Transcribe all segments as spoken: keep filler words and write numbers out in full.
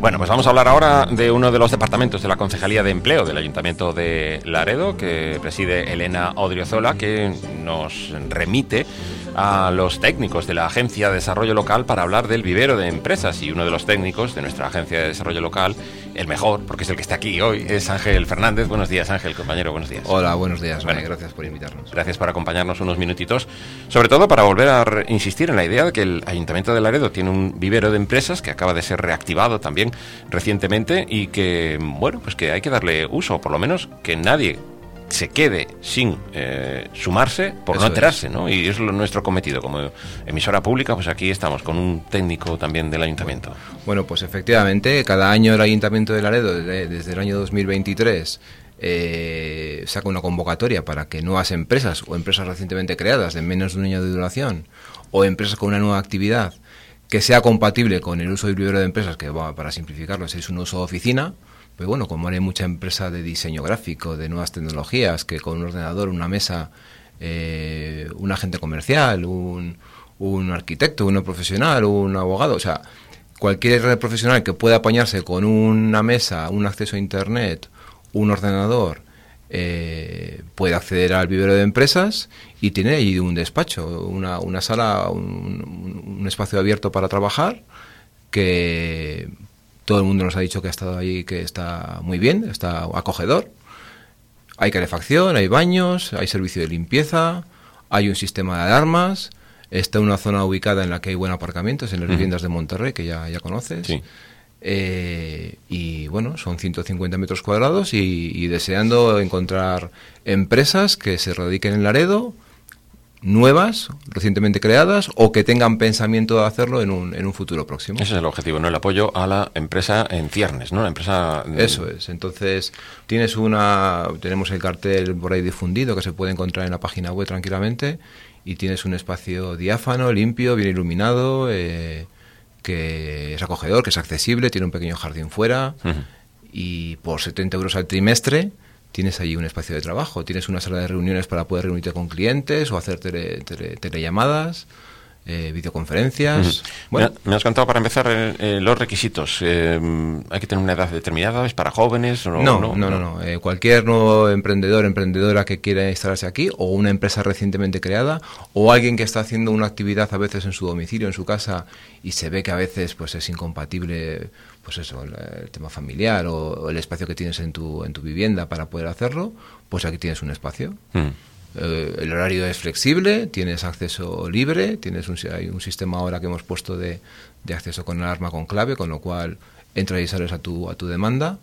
Bueno, pues vamos a hablar ahora de uno de los departamentos de la Concejalía de Empleo del Ayuntamiento de Laredo, que preside Elena Odriozola, que nos remite a los técnicos de la Agencia de Desarrollo Local para hablar del vivero de empresas. Y uno de los técnicos de nuestra Agencia de Desarrollo Local, el mejor, porque es el que está aquí hoy, es Ángel Fernández. Buenos días, Ángel, compañero, buenos días. Hola, buenos días, bueno, vale, gracias por invitarnos. Gracias por acompañarnos unos minutitos, sobre todo para volver a re- insistir en la idea de que el Ayuntamiento de Laredo tiene un vivero de empresas que acaba de ser reactivado también recientemente y que, bueno, pues que hay que darle uso, o por lo menos que nadie se quede sin eh, sumarse por Eso no enterarse, es. ¿no? Y es lo, nuestro cometido como emisora pública, pues aquí estamos con un técnico también del Ayuntamiento. Bueno, pues efectivamente, cada año el Ayuntamiento de Laredo, desde, desde el año dos mil veintitrés, eh, saca una convocatoria para que nuevas empresas o empresas recientemente creadas de menos de un año de duración o empresas con una nueva actividad que sea compatible con el uso del vivero de empresas, que va, para simplificarlo, es un uso de oficina. Pues bueno, como hay mucha empresa de diseño gráfico, de nuevas tecnologías, que con un ordenador, una mesa, eh, un agente comercial, un, un arquitecto, un profesional, un abogado, o sea, cualquier profesional que pueda apañarse con una mesa, un acceso a internet, un ordenador, eh, puede acceder al vivero de empresas y tiene ahí un despacho, una, una sala, un, un espacio abierto para trabajar que todo el mundo nos ha dicho que ha estado ahí, que está muy bien, está acogedor. Hay calefacción, hay baños, hay servicio de limpieza, hay un sistema de alarmas, está en una zona ubicada en la que hay buen aparcamiento, es en las uh-huh. viviendas de Monterrey, que ya, ya conoces. Sí. Eh, y bueno, son ciento cincuenta metros cuadrados y, y deseando encontrar empresas que se radiquen en Laredo, nuevas, recientemente creadas, o que tengan pensamiento de hacerlo en un, en un futuro próximo. Ese es el objetivo, ¿no? El apoyo a la empresa en ciernes, ¿no? La empresa... Eso es. Entonces, tienes una... tenemos el cartel por ahí difundido que se puede encontrar en la página web tranquilamente, y tienes un espacio diáfano, limpio, bien iluminado, eh, que es acogedor, que es accesible, tiene un pequeño jardín fuera, uh-huh. y por setenta euros al trimestre tienes allí un espacio de trabajo, tienes una sala de reuniones para poder reunirte con clientes o hacer tele, tele, telellamadas, eh, videoconferencias. Uh-huh. Bueno, me, me has contado para empezar eh, eh, los requisitos. Eh, ¿Hay que tener una edad determinada? ¿Es para jóvenes? O no, no, no, no, no. no. Eh, cualquier nuevo emprendedor, emprendedora que quiera instalarse aquí, o una empresa recientemente creada, o alguien que está haciendo una actividad a veces en su domicilio, en su casa, y se ve que a veces pues es incompatible, pues eso, el, el tema familiar o, o el espacio que tienes en tu en tu vivienda para poder hacerlo, pues aquí tienes un espacio. Mm. Eh, el horario es flexible, tienes acceso libre, tienes un, hay un sistema ahora que hemos puesto de, de acceso con alarma con clave, con lo cual entras y sales a tu a tu demanda.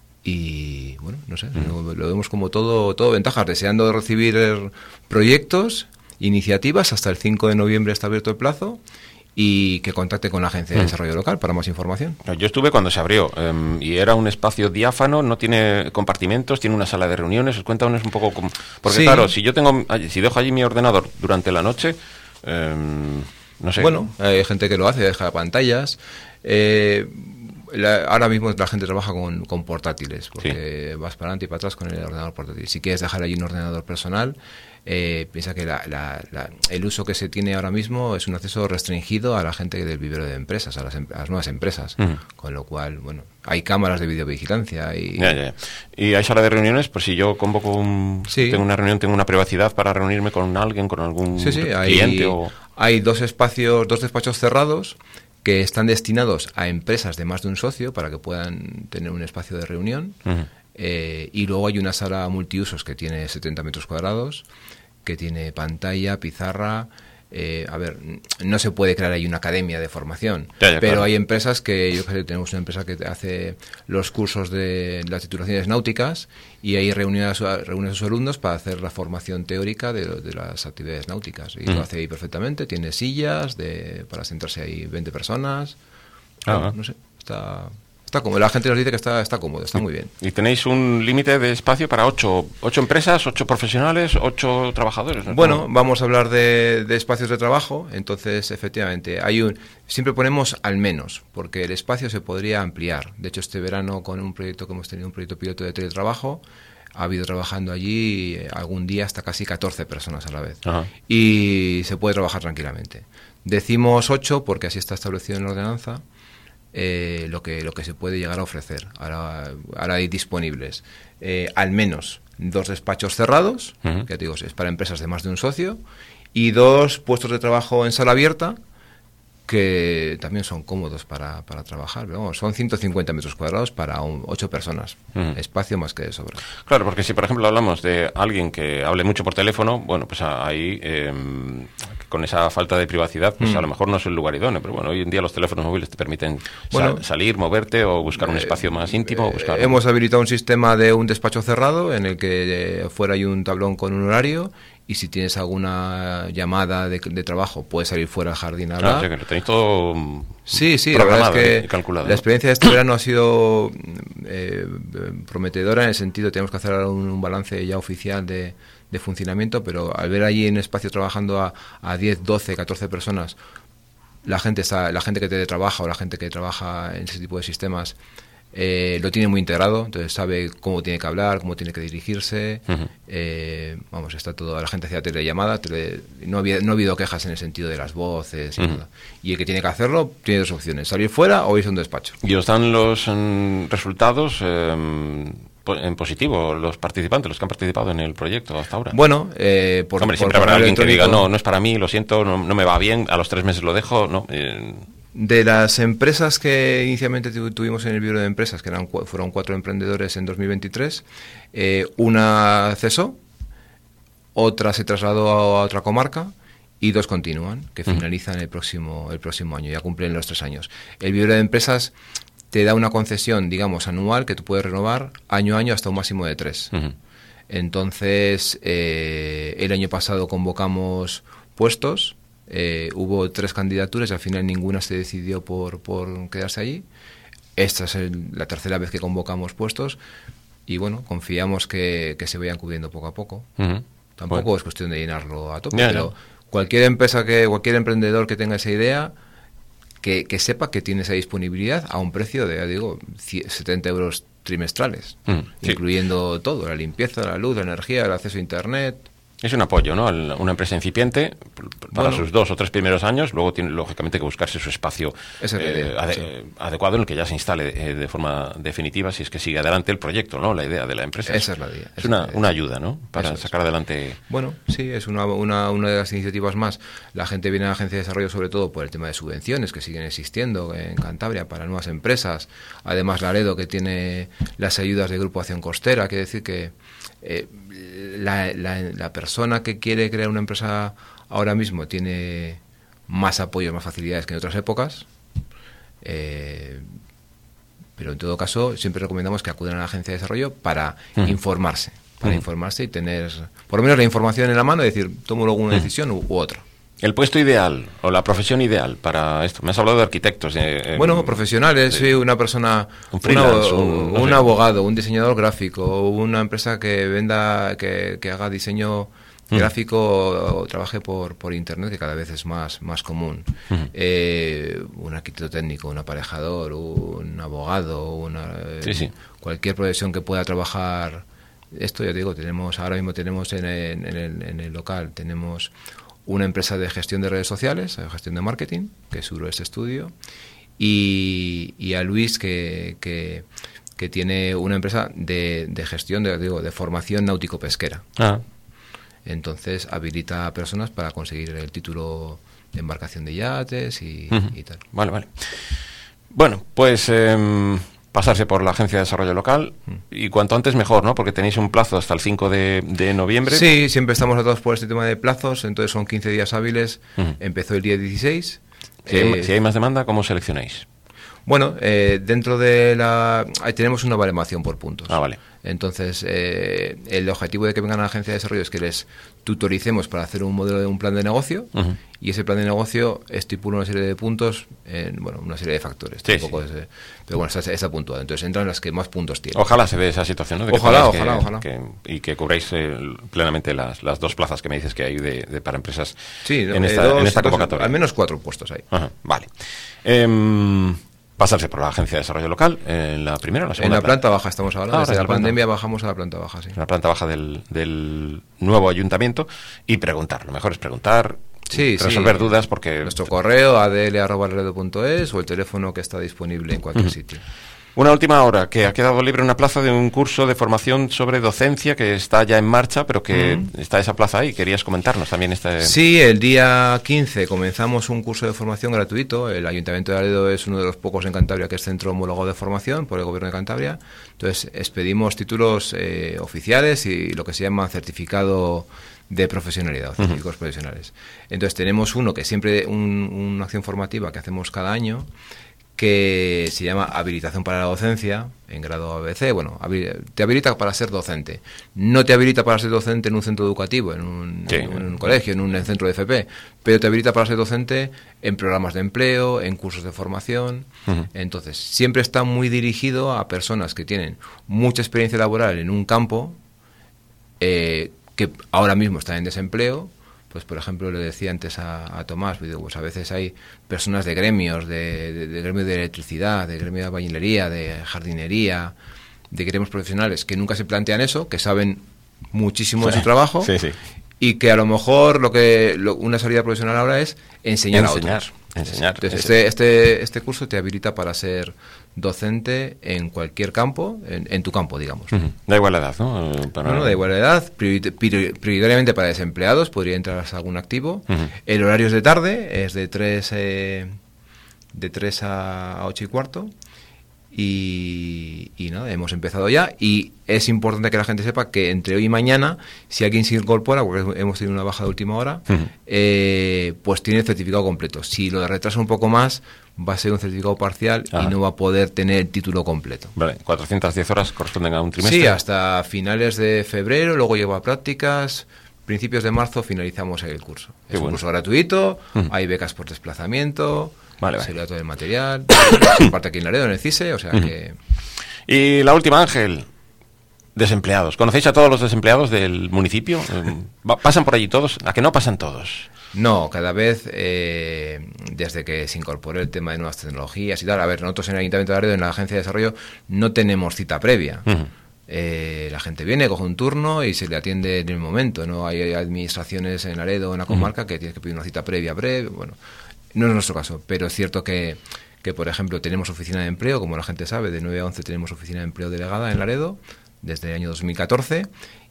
Y bueno, no sé, mm. lo, lo vemos como todo todo ventajas, deseando recibir proyectos, iniciativas. Hasta el cinco de noviembre está abierto el plazo, y que contacte con la Agencia de Desarrollo Local para más información. Yo estuve cuando se abrió eh, y era un espacio diáfano, no tiene compartimentos, tiene una sala de reuniones. Cuéntanos un poco cómo, porque sí. Claro, si yo tengo, si dejo allí mi ordenador durante la noche, eh, no sé. Bueno, hay gente que lo hace, deja pantallas. Eh, la, ahora mismo la gente trabaja con, con portátiles, porque sí. vas para adelante y para atrás con el ordenador portátil. Si quieres dejar allí un ordenador personal, Eh, piensa que la, la, la, el uso que se tiene ahora mismo es un acceso restringido a la gente del vivero de empresas, a las, a las nuevas empresas, uh-huh. con lo cual, bueno, hay cámaras de videovigilancia y... Ya, ya. Y hay sala de reuniones, pues si yo convoco un... Sí. Tengo una reunión, tengo una privacidad para reunirme con alguien, con algún sí, sí, cliente hay, o... hay dos espacios, dos despachos cerrados que están destinados a empresas de más de un socio para que puedan tener un espacio de reunión. Uh-huh. Eh, y luego hay una sala multiusos que tiene setenta metros cuadrados, que tiene pantalla, pizarra. Eh, a ver, no se puede crear ahí una academia de formación, ya, ya, pero claro. Hay empresas que, yo sé, tenemos una empresa que hace los cursos de las titulaciones náuticas, y ahí reúne a, reúne a sus alumnos para hacer la formación teórica de, de las actividades náuticas, y mm. lo hace ahí perfectamente. Tiene sillas de, para sentarse ahí veinte personas. Ah, bueno, no sé, está... Está cómodo. La gente nos dice que está, está cómodo, está muy bien. Y tenéis un límite de espacio para ocho, ocho empresas, ocho profesionales, ocho trabajadores, ¿no? Bueno, vamos a hablar de, de espacios de trabajo. Entonces, efectivamente, hay un siempre ponemos al menos, porque el espacio se podría ampliar. De hecho, este verano, con un proyecto que hemos tenido, un proyecto piloto de teletrabajo, ha habido trabajando allí eh, algún día hasta casi catorce personas a la vez. Ajá. Y se puede trabajar tranquilamente. Decimos ocho porque así está establecido en la ordenanza. eh, lo que lo que se puede llegar a ofrecer. Ahora, ahora hay disponibles eh, al menos dos despachos cerrados, uh-huh. que te digo, es para empresas de más de un socio, y dos puestos de trabajo en sala abierta, que también son cómodos para, para trabajar. Pero vamos, son ciento cincuenta metros cuadrados para un, ocho personas. Uh-huh. Espacio más que de sobra. Claro, porque si por ejemplo hablamos de alguien que hable mucho por teléfono, bueno, pues ahí eh, con esa falta de privacidad, pues uh-huh. a lo mejor no es el lugar idóneo, pero bueno, hoy en día los teléfonos móviles te permiten bueno, sal, salir, moverte o buscar un espacio más íntimo. Eh, o buscar... Hemos habilitado un sistema de un despacho cerrado en el que eh, fuera hay un tablón con un horario. Y si tienes alguna llamada de, de trabajo, puedes salir fuera al jardín a hablar. Ah, o sea que lo tenéis todo sí, sí, la verdad es que calculado, la experiencia de este verano ha sido eh, prometedora en el sentido, tenemos que hacer un, un balance ya oficial de, de funcionamiento, pero al ver allí en espacio trabajando a, a diez, doce, catorce personas, la gente está, la gente que teletrabaja o la gente que trabaja en ese tipo de sistemas, Eh, lo tiene muy integrado, entonces sabe cómo tiene que hablar, cómo tiene que dirigirse. Uh-huh. eh, vamos, está todo, la gente hacía telellamada, tele, no, había, no ha habido quejas en el sentido de las voces y, uh-huh. nada. Y el que tiene que hacerlo tiene dos opciones: salir fuera o irse a un despacho. ¿Y os dan los um, resultados eh, en positivo los participantes, los que han participado en el proyecto hasta ahora? Bueno, eh, por, Hombre, por siempre habrá alguien que diga no, no es para mí, lo siento, no, no me va bien, a los tres meses lo dejo, no. Eh, De las empresas que inicialmente tuvimos en el Bureau de Empresas, que eran fueron cuatro emprendedores en dos mil veintitrés, eh, una cesó, otra se trasladó a otra comarca y dos continúan, que finalizan el próximo el próximo año, ya cumplen los tres años. El Bureau de Empresas te da una concesión, digamos, anual, que tú puedes renovar año a año hasta un máximo de tres. Uh-huh. Entonces, eh, el año pasado convocamos puestos. Eh, hubo tres candidaturas y al final ninguna se decidió por, por quedarse allí. Esta es el, la tercera vez que convocamos puestos y bueno, confiamos que, que se vayan cubriendo poco a poco. Uh-huh. Tampoco bueno. es cuestión de llenarlo a tope, yeah, pero no. cualquier empresa, que cualquier emprendedor que tenga esa idea, que, que sepa que tiene esa disponibilidad a un precio de, ya digo, setenta euros trimestrales, uh-huh. incluyendo sí. todo, la limpieza, la luz, la energía, el acceso a internet. Es un apoyo, ¿no? Una empresa incipiente para bueno, sus dos o tres primeros años, luego tiene lógicamente que buscarse su espacio eh, ade- sí. adecuado en el que ya se instale de, de forma definitiva, si es que sigue adelante el proyecto, ¿no? La idea de la empresa. Esa es la idea. Es una, una ayuda, ¿no? Para Eso sacar es. adelante. Bueno, sí, es una, una, una de las iniciativas más. La gente viene a la agencia de desarrollo sobre todo por el tema de subvenciones que siguen existiendo en Cantabria para nuevas empresas. Además, Laredo, que tiene las ayudas de Grupo Acción Costera, quiere decir que eh, la, la, la persona que quiere crear una empresa ahora mismo tiene más apoyo, más facilidades que en otras épocas, eh, pero en todo caso siempre recomendamos que acudan a la agencia de desarrollo para uh-huh. informarse, para uh-huh. informarse y tener por lo menos la información en la mano y decir, tomo luego una uh-huh. decisión u, u otra. El puesto ideal o la profesión ideal para esto. Me has hablado de arquitectos. Eh, bueno, profesionales, sí, una persona, un, freelance, una, un, no un sé. abogado, un diseñador gráfico, una empresa que venda, que, que haga diseño mm. gráfico o, o trabaje por, por internet, que cada vez es más, más común. Mm. Eh, un arquitecto técnico, un aparejador, un abogado, una, sí, sí. cualquier profesión que pueda trabajar. Esto, ya digo, tenemos ahora mismo tenemos en el, en el, en el local, tenemos una empresa de gestión de redes sociales, de gestión de marketing, que es este estudio, y, y a Luis, que, que, que tiene una empresa de, de gestión, de, digo, de formación náutico-pesquera. Ah. Entonces, habilita a personas para conseguir el título de embarcación de yates y, uh-huh. y tal. Vale, vale. Bueno, pues... Eh... pasarse por la Agencia de Desarrollo Local y cuanto antes mejor, ¿no? Porque tenéis un plazo hasta el cinco de noviembre. Sí, siempre estamos atados por este tema de plazos, entonces son quince días hábiles. Uh-huh. Empezó el día dieciséis. Si, eh, hay, si hay más demanda, ¿cómo seleccionáis? Bueno, eh, dentro de la... Ahí tenemos una baremación por puntos. Ah, vale. Entonces, eh, el objetivo de que vengan a la Agencia de Desarrollo es que les tutoricemos para hacer un modelo de un plan de negocio, uh-huh. y ese plan de negocio estipula una serie de puntos, en, bueno, una serie de factores. Sí, tampoco sí. Es, pero bueno, está, está puntuada. Entonces entran las que más puntos tienen. Ojalá se dé esa situación, ¿no? De que ojalá, que, ojalá, ojalá. Que, y que cubráis eh, plenamente las, las dos plazas que me dices que hay de, de para empresas sí, en, eh, esta, dos, en esta dos, convocatoria. Al menos cuatro puestos hay. Ajá, vale. Eh, pasarse por la Agencia de Desarrollo Local, en la primera o la segunda. En la planta, planta baja estamos hablando. Ah, desde la, la pandemia bajamos a la planta baja, sí. La planta baja del, del nuevo ayuntamiento y preguntar. Lo mejor es preguntar sí, resolver sí. dudas, porque... Nuestro correo, a d l arroba laredo punto es, o el teléfono que está disponible en cualquier uh-huh. sitio. Una última hora, que ha quedado libre una plaza de un curso de formación sobre docencia que está ya en marcha, pero que uh-huh. está esa plaza ahí. Querías comentarnos también este... Sí, el día quince comenzamos un curso de formación gratuito. El Ayuntamiento de Laredo es uno de los pocos en Cantabria que es centro homólogo de formación por el Gobierno de Cantabria. Entonces, expedimos títulos eh, oficiales y lo que se llama certificado de profesionalidad, certificados uh-huh. profesionales. Entonces, tenemos uno que siempre, un, una acción formativa que hacemos cada año, que se llama habilitación para la docencia en grado A B C. Bueno, te habilita para ser docente. No te habilita para ser docente en un centro educativo, en un, sí. en un colegio, en un centro de F P, pero te habilita para ser docente en programas de empleo, en cursos de formación. Uh-huh. Entonces, siempre está muy dirigido a personas que tienen mucha experiencia laboral en un campo, eh, que ahora mismo están en desempleo. Pues, por ejemplo, le decía antes a, a Tomás, pues a veces hay personas de gremios, de, de, de gremio de electricidad, de gremio de albañilería, de jardinería, de gremios profesionales, que nunca se plantean eso, que saben muchísimo sí, de su trabajo, sí, sí. y que a lo mejor lo que lo, una salida profesional ahora es enseñar, enseñar a otros. Enseñar. Entonces, este, este, este curso te habilita para ser docente en cualquier campo, en, en tu campo, digamos. Uh-huh. Da igual la edad, ¿no? Para... No, no, da igual la edad. Priori- priori- prioritariamente para desempleados, podría entrar algún activo. Uh-huh. El horario es de tarde, es de tres eh, de tres a ocho y cuarto. Y, y nada, hemos empezado ya. Y es importante que la gente sepa que entre hoy y mañana, si alguien se incorpora, porque hemos tenido una baja de última hora, uh-huh. eh, pues tiene el certificado completo. Si lo retrasa un poco más, va a ser un certificado parcial ah. y no va a poder tener el título completo. Vale, cuatrocientas diez horas corresponden a un trimestre. Sí, hasta finales de febrero, luego lleva prácticas. Principios de marzo finalizamos el curso. Qué es bueno. Un curso gratuito, uh-huh. hay becas por desplazamiento. Vale, vale. Se le da todo el material, se parte aquí en Laredo, en el CISE, o sea uh-huh. que... Y la última, Ángel, desempleados. ¿Conocéis a todos los desempleados del municipio? ¿Pasan por allí todos? ¿A que no pasan todos? No, cada vez, eh, desde que se incorporó el tema de nuevas tecnologías y tal, a ver, nosotros en el Ayuntamiento de Laredo, en la Agencia de Desarrollo, no tenemos cita previa. Uh-huh. Eh, la gente viene, coge un turno y se le atiende en el momento. No hay administraciones en Laredo o en la comarca uh-huh. que tienes que pedir una cita previa, breve, bueno... No es nuestro caso, pero es cierto que, que, por ejemplo, tenemos oficina de empleo, como la gente sabe, de nueve a once tenemos oficina de empleo delegada en Laredo, desde el año dos mil catorce,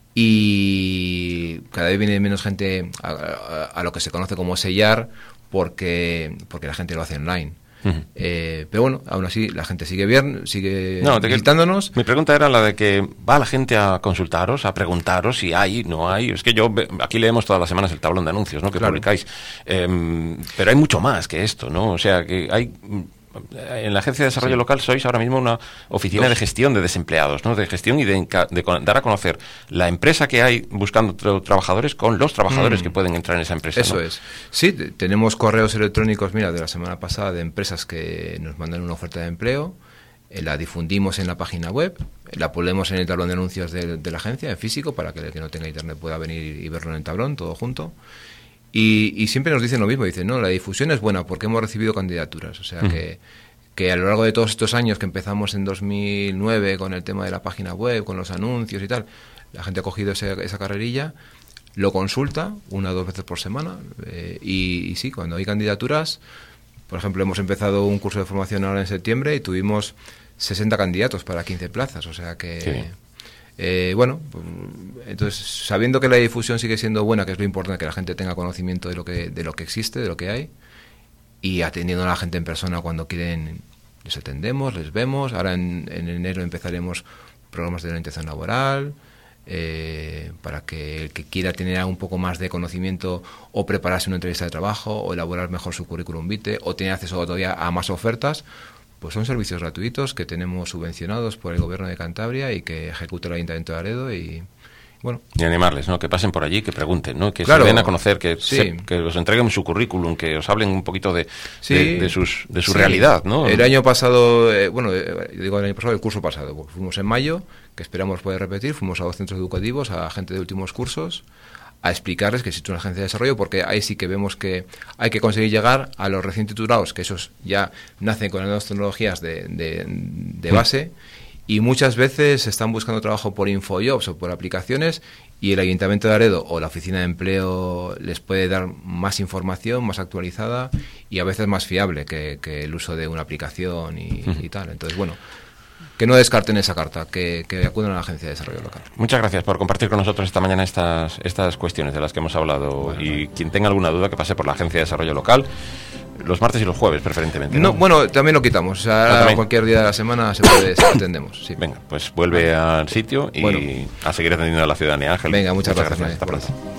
y cada vez viene menos gente a, a, a lo que se conoce como sellar, porque, porque la gente lo hace online. Uh-huh. Eh, pero bueno, aún así la gente sigue bien, sigue no, visitándonos. Mi pregunta era la de que va la gente a consultaros, a preguntaros si hay, no hay. Es que yo aquí leemos todas las semanas el tablón de anuncios, ¿no? Que claro. publicáis, eh, pero hay mucho más que esto, ¿no? O sea, que hay en la Agencia de Desarrollo sí. Local sois ahora mismo una oficina Dos. de gestión de desempleados, ¿no? De gestión y de, enca- de con- dar a conocer la empresa que hay buscando tra- trabajadores con los trabajadores mm. que pueden entrar en esa empresa. Eso ¿no? es. Sí, t- tenemos correos electrónicos, mira, de la semana pasada de empresas que nos mandan una oferta de empleo, eh, la difundimos en la página web, la ponemos en el tablón de anuncios de, de la agencia, en físico, para que el que no tenga internet pueda venir y verlo en el tablón, todo junto. Y, y siempre nos dicen lo mismo, dicen, no, la difusión es buena porque hemos recibido candidaturas, o sea mm. que, que a lo largo de todos estos años que empezamos en dos mil nueve con el tema de la página web, con los anuncios y tal, la gente ha cogido ese, esa carrerilla, lo consulta una o dos veces por semana eh, y, y sí, cuando hay candidaturas, por ejemplo, hemos empezado un curso de formación ahora en septiembre y tuvimos sesenta candidatos para quince plazas, o sea que... Sí. Eh, bueno, pues, entonces sabiendo que la difusión sigue siendo buena, que es lo importante, que la gente tenga conocimiento de lo que de lo que existe, de lo que hay, y atendiendo a la gente en persona cuando quieren, les atendemos, les vemos. Ahora en, en enero empezaremos programas de orientación laboral, eh, para que el que quiera tener un poco más de conocimiento o prepararse una entrevista de trabajo o elaborar mejor su currículum vitae o tener acceso todavía a más ofertas, pues son servicios gratuitos que tenemos subvencionados por el Gobierno de Cantabria y que ejecuta el Ayuntamiento de Laredo y bueno. Y animarles, ¿no? Que pasen por allí, que pregunten, ¿no? Que claro, se den a conocer, que, sí. se, que os entreguen su currículum, que os hablen un poquito de, sí. de, de, sus, de su sí. realidad, ¿no? El año pasado, eh, bueno, eh, digo el año pasado, el curso pasado, porque fuimos en mayo, que esperamos poder repetir, fuimos a dos centros educativos, a gente de últimos cursos, a explicarles que existe una agencia de desarrollo, porque ahí sí que vemos que hay que conseguir llegar a los recién titulados, que esos ya nacen con las nuevas tecnologías de, de, de base, y muchas veces están buscando trabajo por Infojobs o por aplicaciones, y el Ayuntamiento de Laredo o la Oficina de Empleo les puede dar más información, más actualizada y a veces más fiable que, que el uso de una aplicación y, uh-huh. y tal. Entonces, bueno, que no descarten esa carta, que, que acudan a la Agencia de Desarrollo Local. Muchas gracias por compartir con nosotros esta mañana estas, estas cuestiones de las que hemos hablado. Bueno, y bueno. Quien tenga alguna duda, que pase por la Agencia de Desarrollo Local, los martes y los jueves, preferentemente. No, no bueno, también lo quitamos. O sea, cualquier día de la semana se puede, atendemos. Sí. Venga, pues vuelve al sitio y bueno. a seguir atendiendo a la ciudadanía, Ángel. Venga, muchas, muchas gracias. gracias. Hasta pronto.